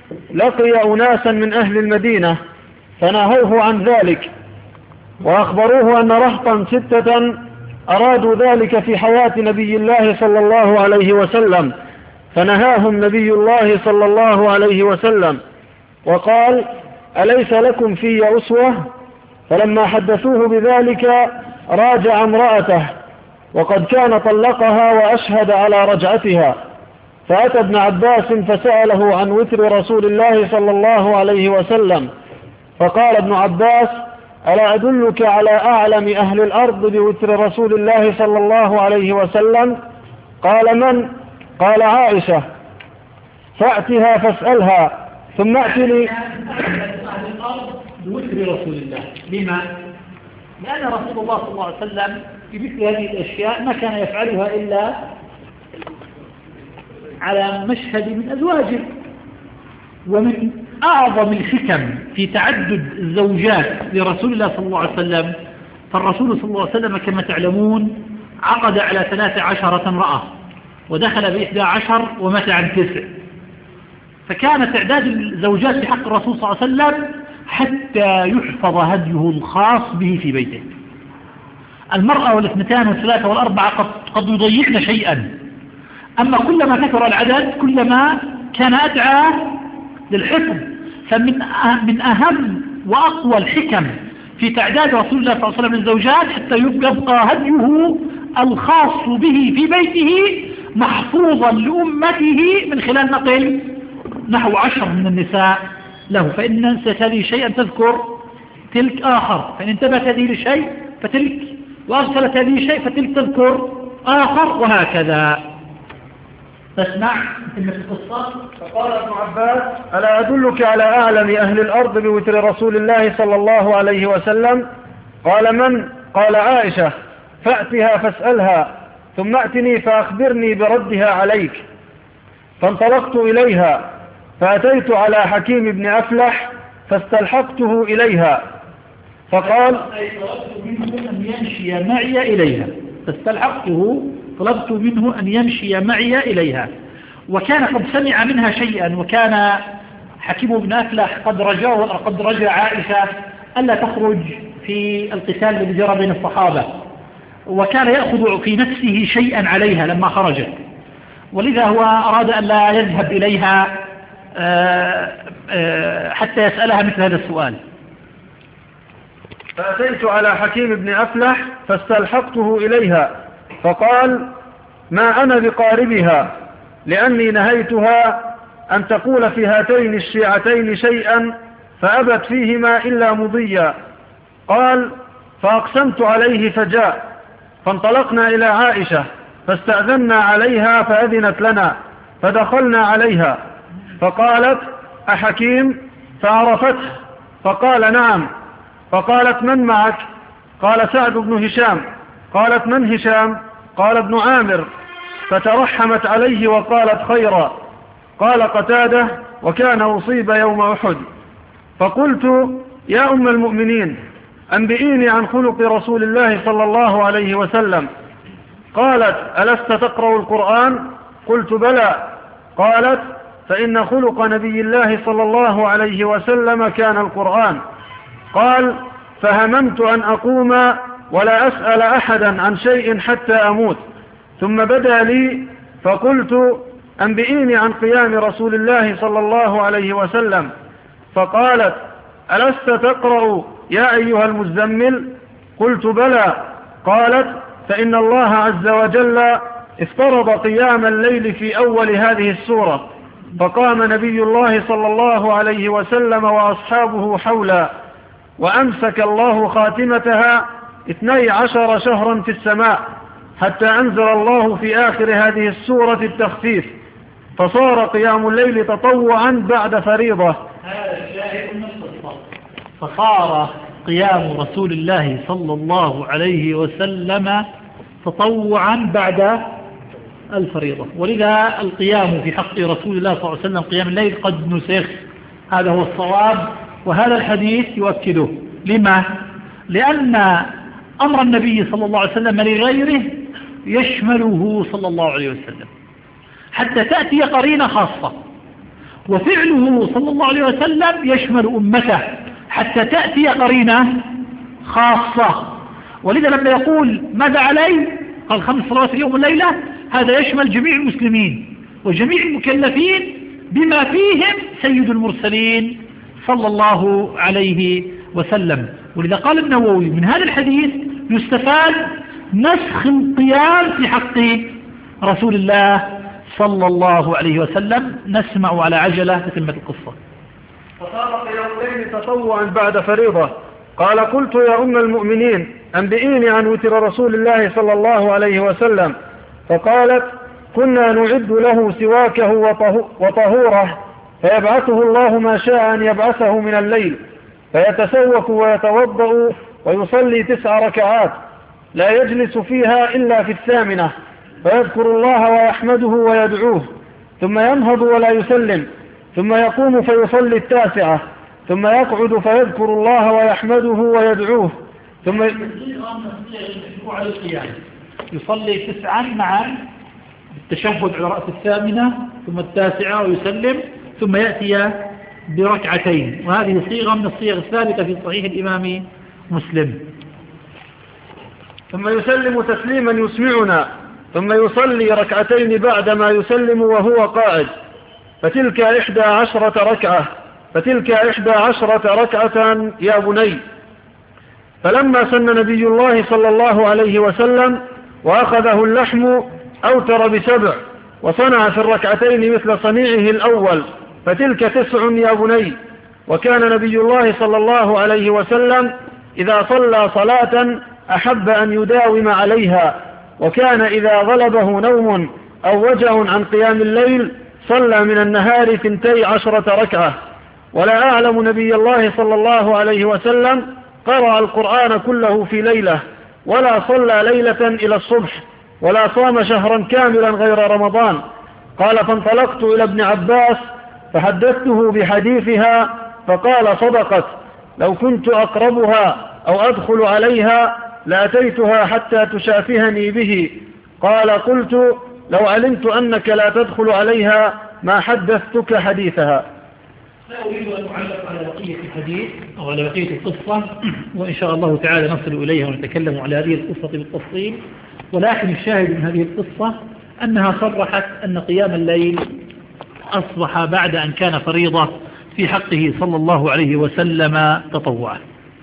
لقي أناسا من أهل المدينة فنهوه عن ذلك، وأخبروه أن رهطا 6 أرادوا ذلك في حياة نبي الله صلى الله عليه وسلم، فنهاهم نبي الله صلى الله عليه وسلم وقال: أليس لكم في أسوة؟ فلما حدثوه بذلك راجع امرأته، وقد كان طلقها وأشهد على رجعتها، فأتى ابن عباس فسأله عن وتر رسول الله صلى الله عليه وسلم، فقال ابن عباس: ألا أدلك على أعلم أهل الأرض بوتر رسول الله صلى الله عليه وسلم؟ قال: من؟ قال: عائشة، فأتها فاسألها ثم أتني. أهل الأرض بوتر رسول الله. لما؟ لأن رسول الله صلى الله عليه وسلم في مثل هذه الأشياء ما كان يفعلها إلا على مشهد من أزواجه. ومن أعظم الحكم في تعدد الزوجات لرسول الله صلى الله عليه وسلم، فالرسول صلى الله عليه وسلم كما تعلمون عقد على 13 امرأة، ودخل ب11 ومات عن 9، فكان تعداد الزوجات في حق الرسول صلى الله عليه وسلم حتى يحفظ هديه الخاص به في بيته. المرأة والاثنتان والثلاثة والأربعة قد يضيعن شيئا، أما كلما كثر العدد كلما كان أدعى للحفظ. فمن أهم وأقوى الحكم في تعداد رسول الله صلى الله عليه وسلم للزوجات حتى يبقى هديه الخاص به في بيته محفوظا لأمته من خلال نقل نحو 10 من النساء له، فإن نسيت هذه شيئا تذكر تلك آخر، فإن انتبهت هذه لشيء فتلك، وأغفلت هذه شيء فتلك تذكر آخر، وهكذا. تسمع كلمة القصة. فقال ابن عباس: ألا أدلك على أعلم أهل الأرض بوتر رسول الله صلى الله عليه وسلم؟ قال: من؟ قال: عائشة، فأتها فاسألها ثم أتني فأخبرني بردها عليك. فانطلقت إليها فأتيت على حكيم بن أفلح فاستلحقته إليها، فقال: طلبت منه أن يمشي معي إليها. فاستلحقته، طلبت منه أن يمشي معي إليها، وكان قد سمع منها شيئا، وكان حكيم بن أفلح قد رجع عائشة ألا تخرج في القتال الذي جرى بين الصحابة، وكان يأخذ في نفسه شيئا عليها لما خرجت، ولذا هو أراد أن لا يذهب إليها حتى يسألها مثل هذا السؤال. فأتيت على حكيم بن أفلح فاستلحقته إليها، فقال: ما أنا بقاربها، لأني نهيتها أن تقول في هاتين الشيعتين شيئا فأبت فيهما إلا مضيا. قال: فأقسمت عليه فجاء، فانطلقنا إلى عائشة فاستأذنا عليها فأذنت لنا، فدخلنا عليها فقالت: أحكيم؟ فعرفته فقال: نعم. فقالت: من معك؟ قال: سعد بن هشام. قالت: من هشام؟ قال: ابن عامر. فترحمت عليه وقالت: خيرا. قال قتادة: وكان أصيب يوم أحد. فقلت: يا أم المؤمنين، أنبئيني عن خلق رسول الله صلى الله عليه وسلم. قالت: ألست تقرأ القرآن؟ قلت: بلى. قالت: فإن خلق نبي الله صلى الله عليه وسلم كان القرآن. قال: فهممت أن أقوم ولا أسأل أحدا عن شيء حتى أموت، ثم بدا لي فقلت: أنبئيني عن قيام رسول الله صلى الله عليه وسلم. فقالت: ألست تقرأ يا أيها المزمل؟ قلت: بلى. قالت: فإن الله عز وجل افترض قيام الليل في أول هذه السورة، فقام نبي الله صلى الله عليه وسلم وأصحابه حولا، وأمسك الله خاتمتها 12 شهرا في السماء، حتى أنزل الله في آخر هذه السورة التخفيف، فصار قيام الليل تطوعا بعد فريضة. هذا الشاهد من القصة. فصار قيام رسول الله صلى الله عليه وسلم تطوعا بعد الفريضة، ولذا القيام في حق رسول الله صلى الله عليه وسلم قيام الليل قد نسخ. هذا هو الصواب، وهذا الحديث يؤكده. لما؟ لأن أمر النبي صلى الله عليه وسلم لغيره يشمله صلى الله عليه وسلم، حتى تأتي قرينة خاصة. وفعله صلى الله عليه وسلم يشمل أمته حتى تأتي قرينة خاصة. ولذا لما يقول ماذا علي قال 5 صلوات اليوم والليلة، هذا يشمل جميع المسلمين وجميع المكلفين بما فيهم سيد المرسلين صلى الله عليه وسلم. ولذا قال النووي من هذا الحديث يستفاد نسخ القيام في حق رسول الله صلى الله عليه وسلم. نسمع على عجلة تتمة القصة. فصار قيامين تطوعا بعد فريضة. قال قلت يا أم المؤمنين أنبئيني عن وتر رسول الله صلى الله عليه وسلم. فقالت كنا نعد له سواكه وطهوره فيبعثه الله ما شاء أن يبعثه من الليل، فيتسوك ويتوضأ ويصلي 9 ركعات لا يجلس فيها إلا في 8، فيذكر الله ويحمده ويدعوه، ثم ينهض ولا يسلم، ثم يقوم فيصلي 9، ثم يقعد فيذكر الله ويحمده ويدعوه، ثم يصلي 9 معا بالتشهد على رأس 8 ثم 9 ويسلم، ثم يأتي بركعتين. وهذه صيغة من الصيغ الثابتة في صحيح الإمام مسلم. ثم يسلم تسليما يسمعنا، ثم يصلي 2 ركعتين بعدما يسلم وهو قاعد، فتلك 11 ركعة، فتلك 11 ركعة يا بني. فلما سن نبي الله صلى الله عليه وسلم وأخذه اللحم أوتر ب7، وصنع في 2 ركعتين مثل صنيعه الأول، فتلك 9 يا بني. وكان نبي الله صلى الله عليه وسلم إذا صلى صلاة أحب أن يداوم عليها، وكان إذا غلبه نوم أو وجع عن قيام الليل صلى من النهار 12 ركعة. ولا أعلم نبي الله صلى الله عليه وسلم قرأ القرآن كله في ليلة، ولا صلى ليلة إلى الصبح، ولا صام شهرا كاملا غير رمضان. قال فانطلقت إلى ابن عباس فحدثته بحديثها، فقال صدقت، لو كنت أقربها أو أدخل عليها لأتيتها حتى تشافهني به. قال قلت لو علمت أنك لا تدخل عليها ما حدثتك حديثها. لا أريد أن أعلق على بقية الحديث أو على بقية القصة، وإن شاء الله تعالى نصل إليها ونتكلم على هذه القصة بالتفصيل. ولكن الشاهد من هذه القصة أنها صرحت أن قيام الليل أصبح بعد أن كان فريضة في حقه صلى الله عليه وسلم تطوعا.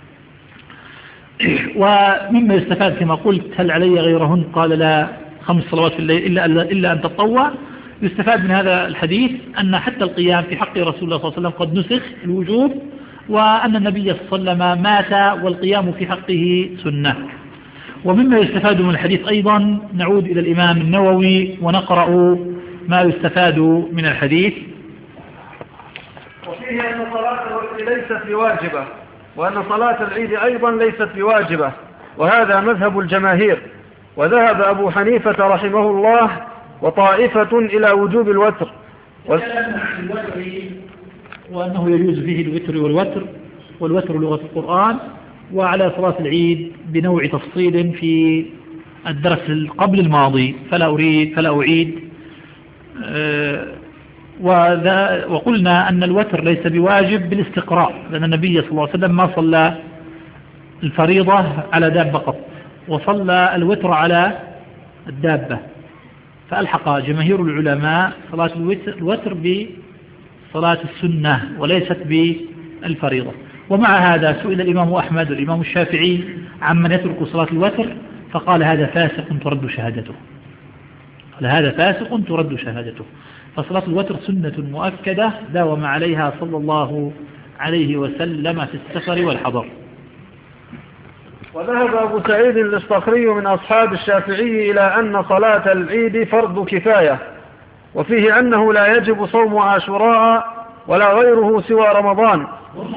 ومما يستفاد كما قلت هل علي غيرهن؟ قال لا، 5 صلوات في الليل إلا أن تطوع. يستفاد من هذا الحديث أن حتى القيام في حق رسول الله صلى الله عليه وسلم قد نسخ الوجوب، وأن النبي صلى الله عليه وسلم مات والقيام في حقه سنة. ومما يستفاد من الحديث أيضا نعود إلى الإمام النووي ونقرأ ما يستفاد من الحديث. وفيه أن صلاة الوتر ليست بواجبة، وأن صلاة العيد أيضا ليست بواجبة، وهذا مذهب الجماهير. وذهب أبو حنيفة رحمه الله وطائفة إلى وجوب الوتر. وأنه يجوز فيه الوتر والوتر لغة القرآن. وعلى صلاة العيد بنوع تفصيل في الدرس قبل الماضي فلا أعيد. وقلنا أن الوتر ليس بواجب بالاستقراء، لأن النبي صلى الله عليه وسلم ما صلى الفريضة على دابة قط، وصلى الوتر على الدابة، فألحق جماهير العلماء صلاة الوتر بصلاة السنة وليست بالفريضة. ومع هذا سئل الإمام أحمد والإمام الشافعي عمن يترك صلاة الوتر، فقال هذا فاسق ترد شهادته. فصلاة الوتر سنة مؤكدة داوم عليها صلى الله عليه وسلم في السفر والحضر. وذهب أبو سعيد الإصطخري من أصحاب الشافعي إلى أن صلاة العيد فرض كفاية، وفيه أنه لا يجب صوم عاشوراء ولا غيره سوى رمضان.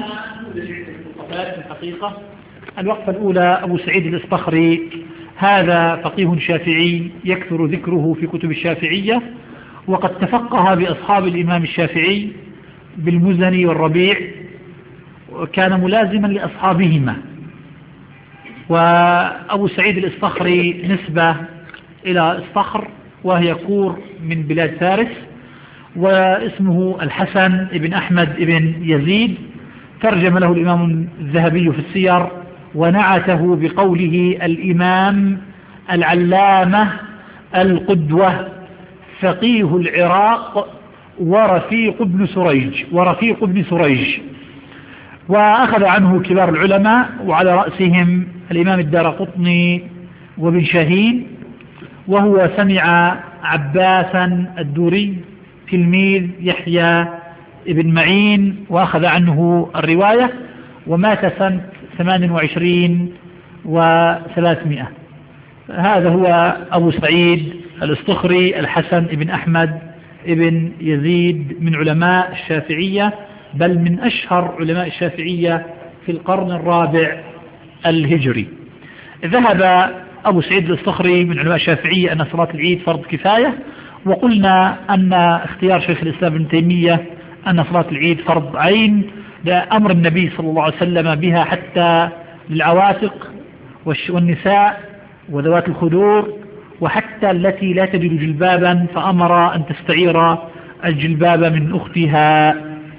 الحقيقة الوقفة الأولى أبو سعيد الإصطخري هذا فقيه شافعي يكثر ذكره في كتب الشافعية، وقد تفقه بأصحاب الإمام الشافعي بالمزني والربيع، وكان ملازما لأصحابهما. وأبو سعيد الإصطخري نسبة إلى الصخر، وهي كور من بلاد فارس، واسمه الحسن بن أحمد بن يزيد. ترجم له الإمام الذهبي في السير ونعته بقوله الإمام العلامة القدوة فقيه العراق ورفيق ابن سريج. وأخذ عنه كبار العلماء وعلى رأسهم الإمام الدارقطني وابن شاهين، وهو سمع عباسا الدوري تلميذ يحيى ابن معين وأخذ عنه الرواية، ومات سنة 28 و300. هذا هو أبو سعيد الأصطخري الحسن بن أحمد بن يزيد، من علماء الشافعية، بل من أشهر علماء الشافعية في القرن الرابع الهجري. ذهب أبو سعيد الأصطخري من علماء الشافعية أن صلاة العيد فرض كفاية، وقلنا أن اختيار شيخ الإسلام ابن تيمية أن صلاة العيد فرض عين لأمر النبي صلى الله عليه وسلم بها حتى للعواتق والنساء وذوات الخدور، وحتى التي لا تجد جلبابا فأمر أن تستعير الجلباب من أختها.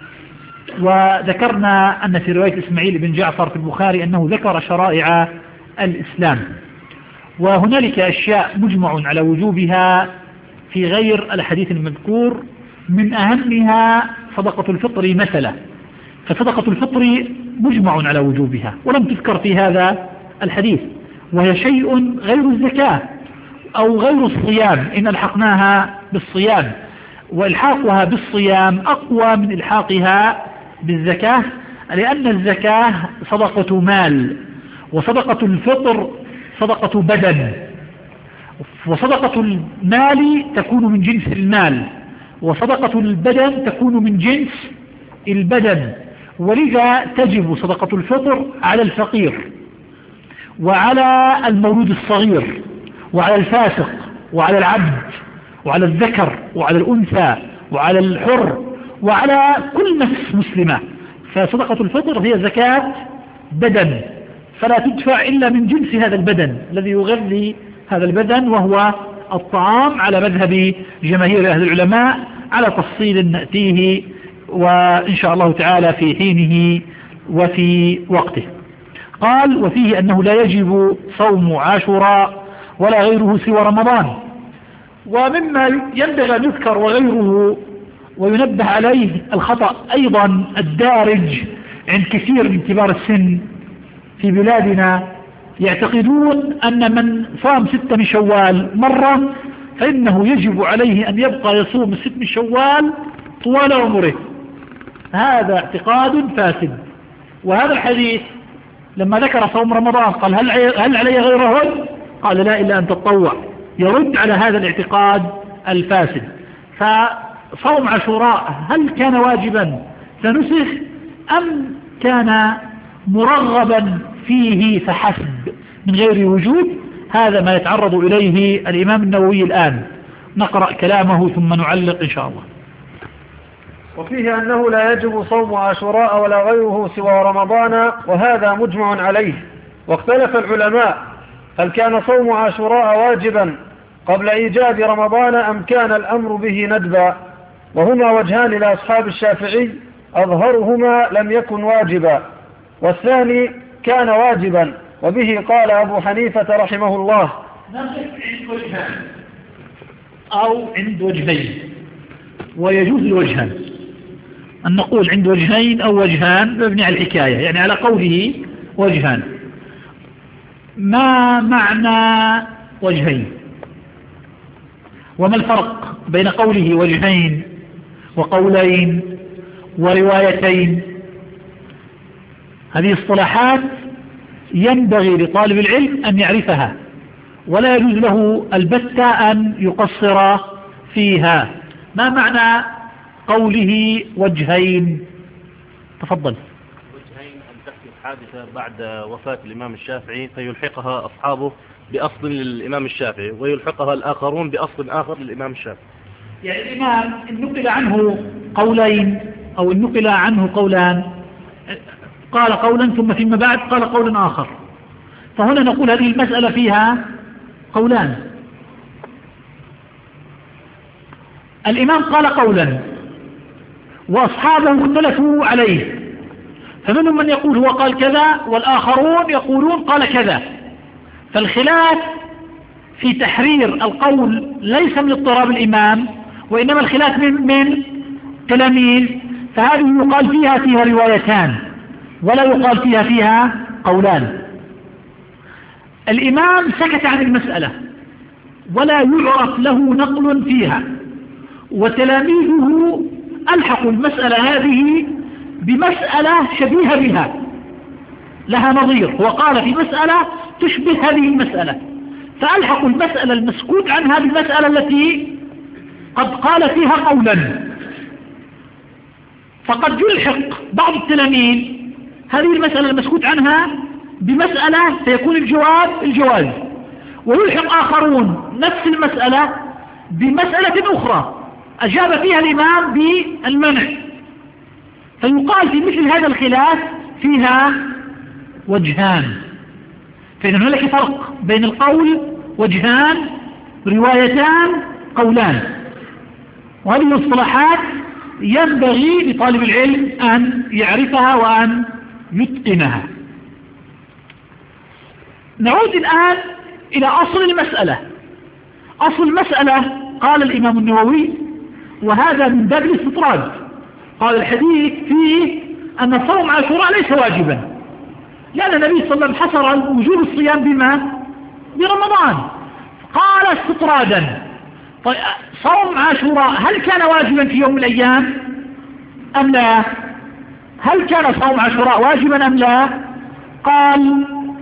وذكرنا أن في رواية إسماعيل بن جعفر في البخاري أنه ذكر شرائع الإسلام، وهنالك أشياء مجمع على وجوبها في غير الحديث المذكور، من أهمها صدقة الفطر مثلا، فصدقة الفطر مجمع على وجوبها ولم تذكر في هذا الحديث، وهي شيء غير الزكاة أو غير الصيام إن ألحقناها بالصيام، وإلحاقها بالصيام أقوى من إلحاقها بالزكاة، لأن الزكاة صدقة مال، وصدقة الفطر صدقة بدن، وصدقة المال تكون من جنس المال، وصدقة البدن تكون من جنس البدن، ولذا تجب صدقة الفطر على الفقير وعلى المولود الصغير وعلى الفاسق وعلى العبد وعلى الذكر وعلى الأنثى وعلى الحر وعلى كل نفس مسلمة. فصدقة الفطر هي زكاة بدن، فلا تدفع إلا من جنس هذا البدن الذي يغذي هذا البدن، وهو الطعام، على مذهب جماهير أهل العلماء، على تفصيل نأتيه وإن شاء الله تعالى في حينه وفي وقته. قال: وفيه أنه لا يجب صوم عاشوراء ولا غيره سوى رمضان. ومما ينبغي أن يذكر وغيره وينبه عليه الخطأ أيضا الدارج عند كثير من كبار السن في بلادنا، يعتقدون أن من صام 6 من شوال مرة فإنه يجب عليه أن يبقى يصوم 6 من شوال طوال عمره. هذا اعتقاد فاسد. وهذا الحديث لما ذكر صوم رمضان قال: هل علي غيرهن؟ قال: لا، إلا أن تتطوع. يرد على هذا الاعتقاد الفاسد. فصوم عاشوراء هل كان واجبا فنسخ أم كان مرغبا فيه فحسب من غير وجود؟ هذا ما يتعرض إليه الإمام النووي الآن. نقرأ كلامه ثم نعلق إن شاء الله. وفيه أنه لا يجب صوم عاشوراء ولا غيره سوى رمضان، وهذا مجمع عليه. واختلف العلماء هل كان صوم عاشوراء واجبا قبل إيجاب رمضان أم كان الأمر به ندبا، وهما وجهان لأصحاب الشافعي، أظهرهما لم يكن واجبا والثاني كان واجبا، وبه قال أبو حنيفة رحمه الله. نقف عند وجهان أو عند وجهين، ويجوز الوجهان أن نقول عند وجهين أو وجهان مبني على الحكاية، يعني على قوله وجهان. ما معنى وجهين؟ وما الفرق بين قوله وجهين وقولين وروايتين؟ هذه اصطلاحات ينبغي لطالب العلم أن يعرفها، ولا يجوز له البتة أن يقصر فيها. ما معنى قوله وجهين؟ تفضل. وجهين أن تحدث حادثة بعد وفاة الإمام الشافعي فيلحقها أصحابه بأصل للإمام الشافعي ويلحقها الآخرون بأصل آخر للإمام الشافعي. يعني الإمام إن نقل عنه قولين أو إن نقل عنه قولان قال قولا ثم فيما بعد قال قولا آخر، فهنا نقول هذه المسألة فيها قولان. الإمام قال قولا وأصحابه اختلفوا عليه، فمنهم من يقول هو قال كذا والآخرون يقولون قال كذا، فالخلاف في تحرير القول ليس من اضطراب الإمام، وإنما الخلاف من تلاميذ، فهذه يقال فيها روايتان ولا يقال فيها قولان. الإمام سكت عن المسألة ولا يعرف له نقل فيها، وتلاميذه ألحقوا المسألة هذه بمسألة شبيهة بها لها نظير، وقال في مسألة تشبه هذه المسألة، فألحقوا المسألة المسكوت عنها بالمسألة التي قد قال فيها قولا، فقد يلحق بعض التلاميذ هذه المسألة المسكوت عنها بمسألة فيكون الجواز، ويلحق آخرون نفس المسألة بمسألة أخرى أجاب فيها الإمام بالمنع، فيقال في مثل هذا الخلاف فيها وجهان، فإن هناك فرق بين القول وجهان، روايتان، قولان، وهذه الاصطلاحات ينبغي لطالب العلم أن يعرفها وأن يتقنها. نعود الآن إلى أصل المسألة. أصل المسألة قال الإمام النووي، وهذا من باب الاستطراد، قال الحديث فيه أن صوم عاشوراء ليس واجبا، لأن النبي صلى الله عليه وسلم حصر وجوب الصيام برمضان، قال استطرادا. طيب صوم عاشوراء هل كان واجبا في يوم من الأيام أم لا؟ هل كان صوم عاشوراء واجبا أم لا؟ قال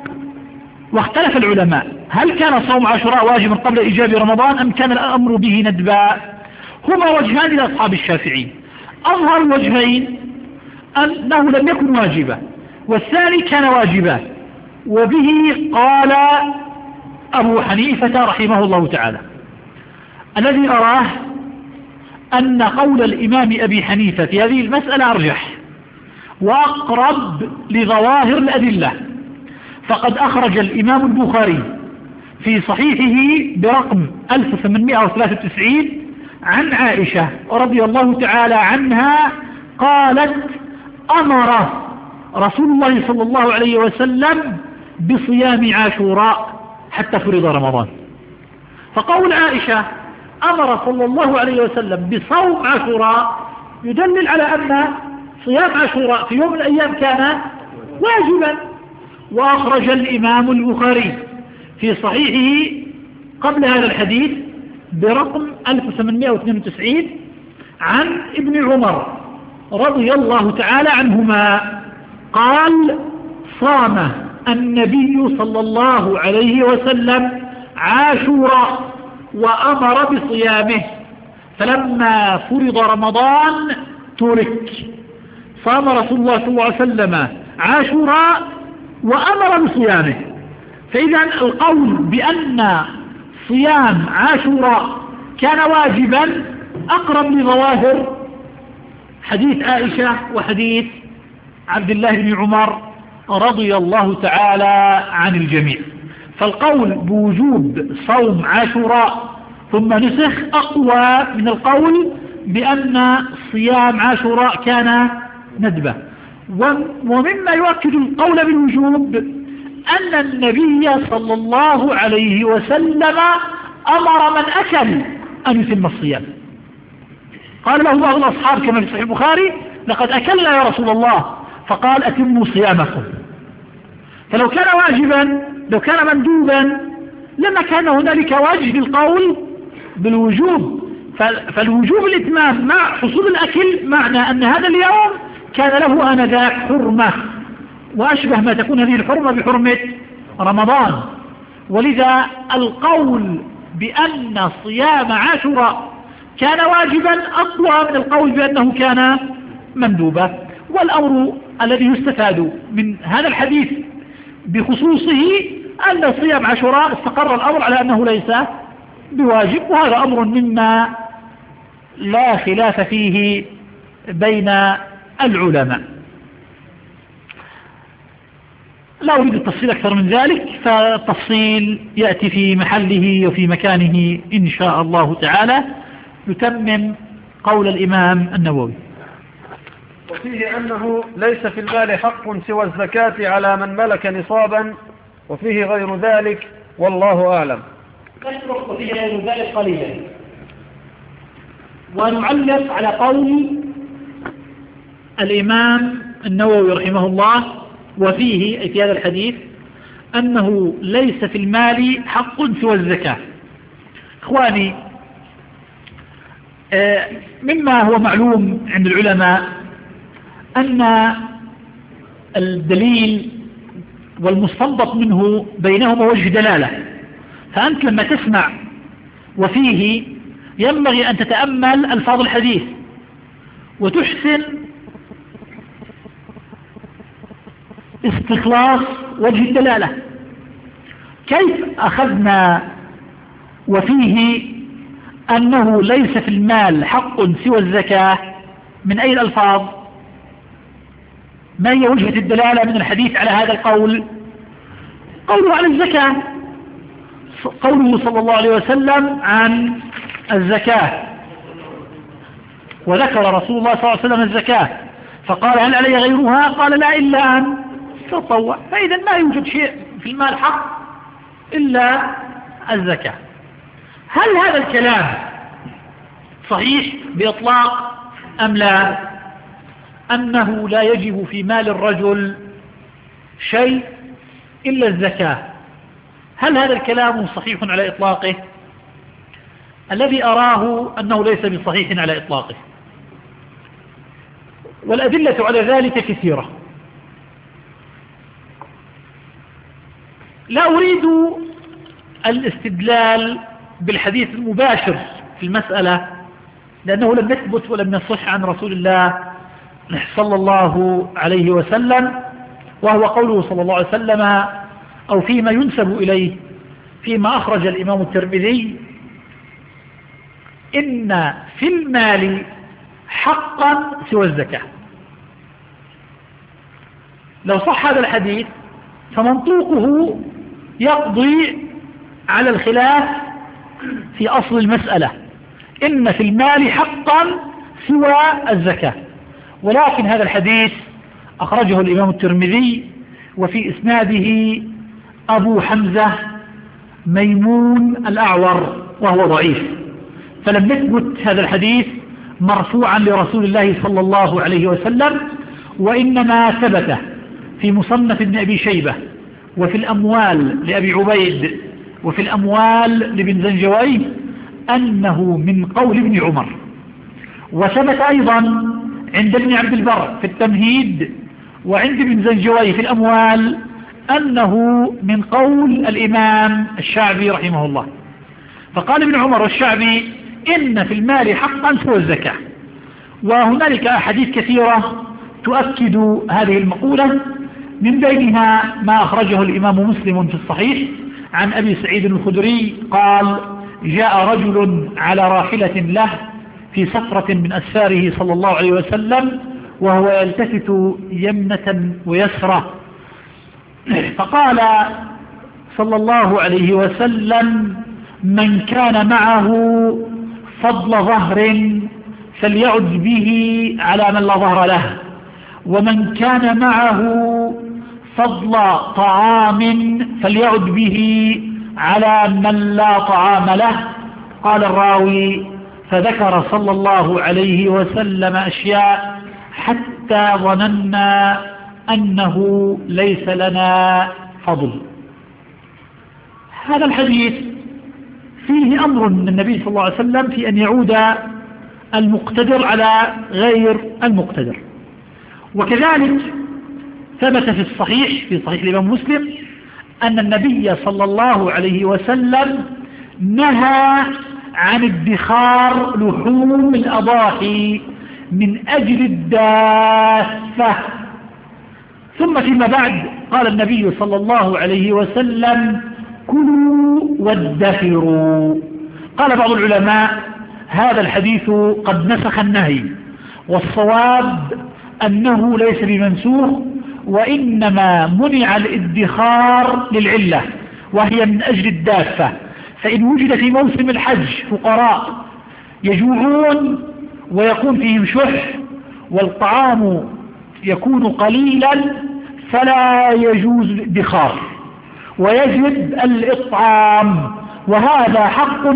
واختلف العلماء هل كان صوم عاشوراء واجبا قبل إيجاب رمضان أم كان الأمر به ندبا؟ هما وجهان لأصحاب الشافعي، أظهر الوجهين أنه لم يكن واجبا، والثاني كان واجبا، وبه قال أبو حنيفة رحمه الله تعالى. الذي أراه أن قول الإمام أبي حنيفة في هذه المسألة أرجح وأقرب لظواهر الأدلة، فقد أخرج الإمام البخاري في صحيحه برقم 1893 عن عائشة رضي الله تعالى عنها قالت أمر رسول الله صلى الله عليه وسلم بصيام عاشوراء حتى فرض رمضان. فقول عائشة أمر صلى الله عليه وسلم بصوم عاشوراء يدلل على أن صيام عاشوراء في يوم من الأيام كان واجبا. وأخرج الإمام البخاري في صحيحه قبل هذا الحديث برقم 1892 عن ابن عمر رضي الله تعالى عنهما قال صام النبي صلى الله عليه وسلم عاشوراء وأمر بصيامه، فلما فرض رمضان ترك. صام رسول الله صلى الله عليه وسلم عاشوراء وأمر بصيامه. فإذا القول بأن صيام عاشوراء كان واجبا أقرب لظواهر حديث عائشة وحديث عبد الله بن عمر رضي الله تعالى عن الجميع. فالقول بوجوب صوم عاشوراء ثم نسخ أقوى من القول بأن صيام عاشوراء كان ندبة. ومما يؤكد القول بالوجوب أن النبي صلى الله عليه وسلم أمر من أكل أن يتم الصيام. قال له بعض الأصحاب كما في صحيح البخاري لقد أكلنا يا رسول الله، فقال أتموا صيامكم. فلو كان واجبا لو كان مندوبا لما كان هنالك واجب القول بالوجوب. فالوجوب الإتمام مع حصول الأكل معنى أن هذا اليوم كان له آنذاك حرمة، وأشبه ما تكون هذه الحرمة بحرمة رمضان. ولذا القول بأن صيام عاشوراء كان واجبا أقوى من القول بأنه كان مندوبا. والأمر الذي يستفاد من هذا الحديث بخصوصه أن صيام عاشوراء استقر الأمر على أنه ليس بواجب، وهذا أمر مما لا خلاف فيه بين العلماء. لا أريد التفصيل أكثر من ذلك، فالتفصيل يأتي في محله وفي مكانه إن شاء الله تعالى يتمم قول الإمام النووي. وفيه أنه ليس في المال حق سوى الزكاة على من ملك نصابا، وفيه غير ذلك والله أعلم. نشرح وفيه غير ذلك قليلا، ونعلق على قول الإمام النووي رحمه الله وفيه أي في هذا الحديث أنه ليس في المال حق سوى الزكاة. إخواني، مما هو معلوم عند العلماء أن الدليل والمستنبط منه بينهما وجه دلالة، فأنت لما تسمع وفيه ينبغي أن تتأمل ألفاظ الحديث وتحسن استخلاص وجه الدلالة. كيف أخذنا وفيه أنه ليس في المال حق سوى الزكاة؟ من أي الألفاظ؟ ما هي وجهة الدلالة من الحديث على هذا القول؟ قوله على الزكاة، قوله صلى الله عليه وسلم عن الزكاة، وذكر رسول الله صلى الله عليه وسلم الزكاة فقال هل علي غيرها؟ قال لا إلا أن تطوع. فإذا ما يوجد شيء في المال حق إلا الزكاة. هل هذا الكلام صحيح بإطلاق أم لا؟ أنه لا يجب في مال الرجل شيء إلا الزكاة، هل هذا الكلام صحيح على إطلاقه؟ الذي أراه أنه ليس بصحيح على إطلاقه، والأدلة على ذلك كثيرة. لا أريد الاستدلال بالحديث المباشر في المسألة لأنه لم يثبت ولم يصح عن رسول الله صلى الله عليه وسلم، وهو قوله صلى الله عليه وسلم أو فيما ينسب إليه فيما أخرج الإمام الترمذي إن في المال حقا سوى الزكاة. لو صح هذا الحديث فمنطوقه يقضي على الخلاف في أصل المسألة، إن في المال حقا سوى الزكاة. ولكن هذا الحديث أخرجه الإمام الترمذي وفي إسناده أبو حمزة ميمون الأعور وهو ضعيف، فلم يثبت هذا الحديث مرفوعا لرسول الله صلى الله عليه وسلم، وإنما ثبت في مصنف ابن أبي شيبة وفي الأموال لأبي عبيد وفي الأموال لابن زنجويه أنه من قول ابن عمر. وثبت أيضا عند ابن عبد البر في التمهيد وعند ابن زنجويه في الأموال أنه من قول الإمام الشعبي رحمه الله. فقال ابن عمر والشعبي إن في المال حقا سوى الزكاة. وهنالك أحاديث كثيرة تؤكد هذه المقولة، من بينها ما أخرجه الإمام مسلم في الصحيح عن أبي سعيد الخدري قال جاء رجل على راحلة له في سفرة من أسفاره صلى الله عليه وسلم وهو يلتفت يمنة ويسرى، فقال صلى الله عليه وسلم من كان معه فضل ظهر فليعد به على من لا ظهر له، ومن كان معه فضل طعام فليعد به على من لا طعام له. قال الراوي فذكر صلى الله عليه وسلم أشياء حتى ظننا أنه ليس لنا فضل. هذا الحديث فيه أمر من النبي صلى الله عليه وسلم في أن يعود المقتدر على غير المقتدر. وكذلك ثبت في الصحيح في صحيح الإمام مسلم أن النبي صلى الله عليه وسلم نهى عن ادخار لحوم الأضاحي من أجل الدافة. ثم فيما بعد قال النبي صلى الله عليه وسلم كلوا وادخروا. قال بعض العلماء هذا الحديث قد نسخ النهي، والصواب أنه ليس بمنسوخ، وإنما منع الادخار للعلة وهي من أجل الدافة. فإن وجد في موسم الحج فقراء يجوعون ويكون فيهم شح والطعام يكون قليلا فلا يجوز الادخار ويجب الإطعام، وهذا حق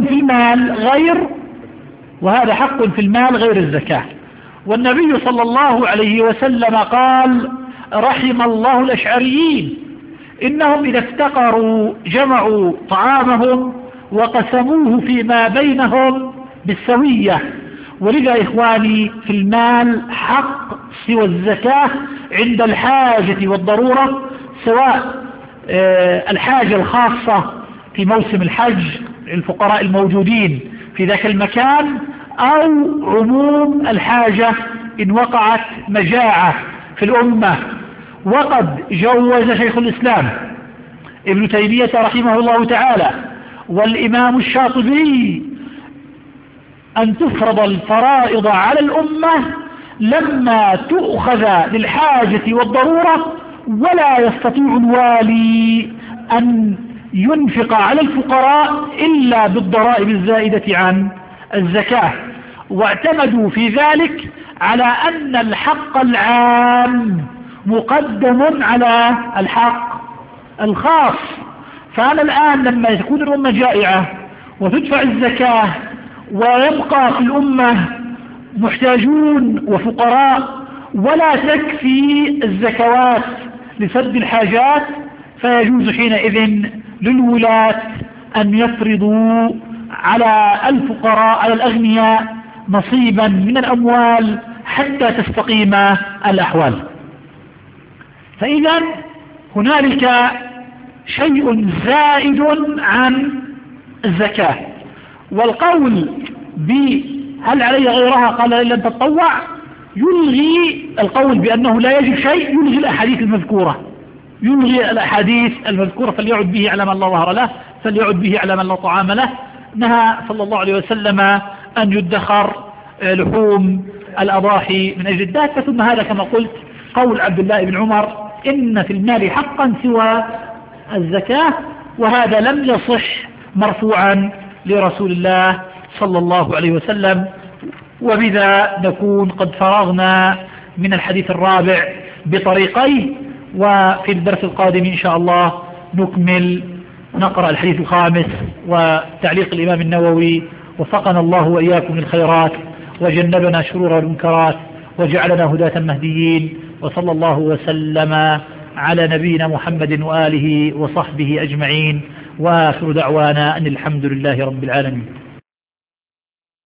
في المال غير الزكاة. والنبي صلى الله عليه وسلم قال: رحم الله الأشعريين، إنهم إذا افتقروا جمعوا طعامهم وقسموه فيما بينهم بالسوية. ولذا إخواني في المال حق سوى الزكاة عند الحاجة والضرورة، سواء الحاجة الخاصة في موسم الحج للفقراء الموجودين في ذاك المكان، أو عموم الحاجة إن وقعت مجاعة في الأمة. وقد جوز شيخ الإسلام ابن تيمية رحمه الله تعالى والإمام الشاطبي أن تفرض الفرائض على الأمة لما تؤخذ للحاجة والضرورة، ولا يستطيع الوالي أن ينفق على الفقراء إلا بالضرائب الزائدة عن الزكاة. واعتمدوا في ذلك على أن الحق العام مقدم على الحق الخاص. فأنا الآن لما تكون الأمة جائعة وتدفع الزكاة ويبقى في الأمة محتاجون وفقراء ولا تكفي الزكوات لسد الحاجات، فيجوز حينئذ للولاة أن يفرضوا على الفقراء على الأغنياء نصيبا من الأموال حتى تستقيم الأحوال. فإذا هنالك شيء زائد عن الزكاة. والقول هل علي غيرها قال إلا أن تتطوع يلغي القول بأنه لا يجب شيء، يلغي الأحاديث المذكورة، فليعد به على من لا ظهر له، فليعد به على من لا طعام له. نهى صلى الله عليه وسلم أن يدخر لحوم الأضاحي من أجل الدافة. ثم هذا كما قلت قول عبد الله بن عمر: إن في المال حقا سوى الزكاة، وهذا لم يصح مرفوعا لرسول الله صلى الله عليه وسلم. وبذا نكون قد فرغنا من الحديث الرابع بطريقيه، وفي الدرس القادم إن شاء الله نقرأ الحديث الخامس وتعليق الإمام النووي. وفقنا الله وإياكم للخيرات وجنبنا شرور المنكرات وجعلنا هداة مهديين، وصلى الله وسلم على نبينا محمد وآله وصحبه أجمعين، وآخر دعوانا أن الحمد لله رب العالمين.